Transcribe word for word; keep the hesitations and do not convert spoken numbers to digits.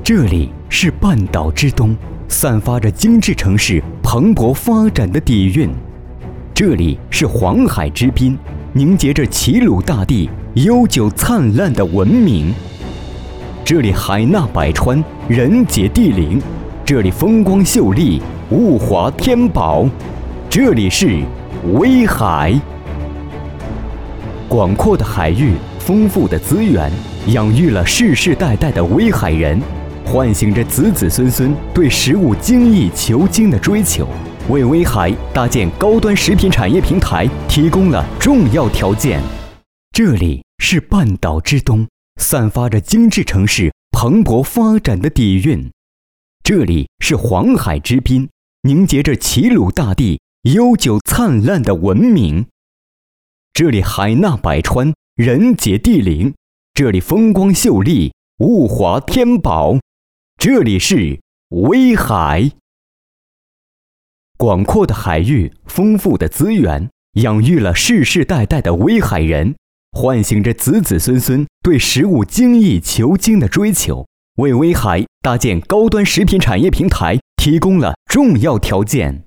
这里是半岛之东，散发着精致城市蓬勃发展的底蕴；这里是黄海之滨，凝结着齐鲁大地悠久灿烂的文明；这里海纳百川，人杰地灵；这里风光秀丽，物华天宝；这里是威海。广阔的海域，丰富的资源，养育了世世代代的威海人，唤醒着子子孙孙对食物精益求精的追求，为威海搭建高端食品产业平台提供了重要条件。这里是半岛之东，散发着精致城市蓬勃发展的底蕴；这里是黄海之滨，凝结着齐鲁大地悠久灿烂的文明；这里海纳百川，人杰地灵；这里风光秀丽，物华天宝；这里是威海。广阔的海域，丰富的资源，养育了世世代代的威海人，唤醒着子子孙孙对食物精益求精的追求，为威海搭建高端食品产业平台提供了重要条件。